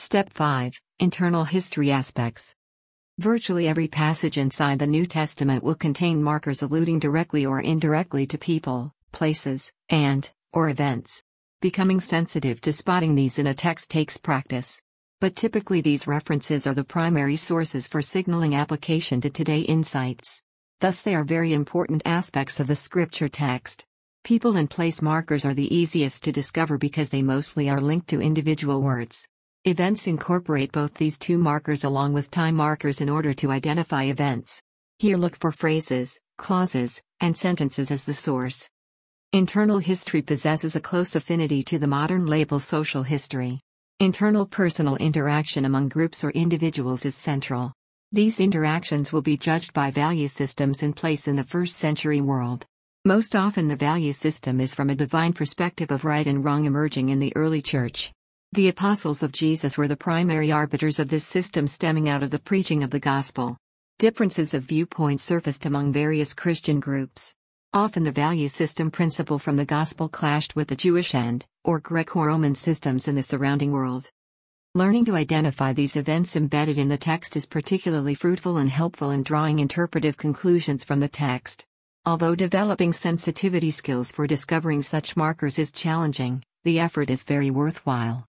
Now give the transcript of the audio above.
Step 5. Internal history aspects. Virtually every passage inside the New Testament will contain markers alluding directly or indirectly to people, places, or events. Becoming sensitive to spotting these in a text takes practice. But typically these references are the primary sources for signaling application to today's insights. Thus they are very important aspects of the scripture text. People and place markers are the easiest to discover because they mostly are linked to individual words. Events incorporate both these two markers along with time markers in order to identify events. Here look for phrases, clauses, and sentences as the source. Internal history possesses a close affinity to the modern label social history. Internal personal interaction among groups or individuals is central. These interactions will be judged by value systems in place in the first-century world. Most often the value system is from a divine perspective of right and wrong emerging in the early church. The apostles of Jesus were the primary arbiters of this system stemming out of the preaching of the gospel. Differences of viewpoint surfaced among various Christian groups. Often the value system principle from the gospel clashed with the Jewish or Greco-Roman systems in the surrounding world. Learning to identify these events embedded in the text is particularly fruitful and helpful in drawing interpretive conclusions from the text. Although developing sensitivity skills for discovering such markers is challenging, the effort is very worthwhile.